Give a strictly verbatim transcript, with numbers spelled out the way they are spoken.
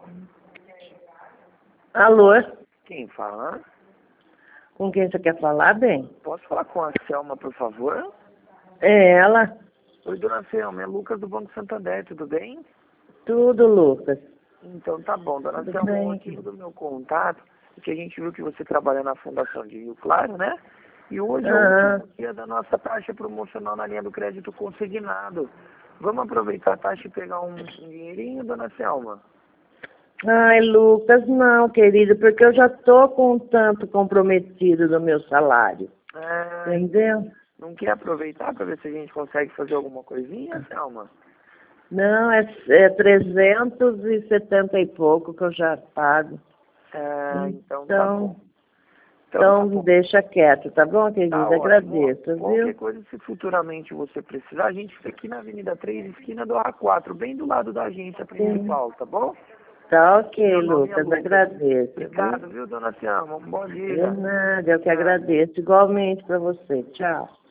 Alô? Quem fala? Com quem você quer falar, bem? Posso falar com a Selma, por favor? É ela? Oi, dona Selma, é Lucas do Banco Santander, tudo bem? Tudo, Lucas. Então tá bom, dona Tudo Selma, o bem? motivo do meu contato é que a gente viu que você trabalha na Fundação de Rio Claro, né? E hoje é o Ah, último dia da nossa taxa promocional na linha do crédito consignado. Vamos aproveitar a taxa e pegar um, um dinheirinho, dona Selma? ai, Lucas, não, querido, porque eu já tô com um tanto comprometido no meu salário. É, Entendeu? não quer aproveitar para ver se a gente consegue fazer alguma coisinha, Selma? Não, é, é trezentos e setenta e pouco que eu já pago. É, então tá Então, bom. Então tá então bom. deixa quieto, tá bom, Tá querido? ótimo. Agradeço, Qualquer viu? coisa, se futuramente você precisar, a gente fica aqui na Avenida três, esquina do A quatro, bem do lado da agência Sim. principal, tá bom? Tá ok, Meu nome é Lucas, Lucas. agradeço, viu? Obrigado, viu, dona Selma? Um bom De dia. nada, eu que Tchau. agradeço. Igualmente para você. Tchau.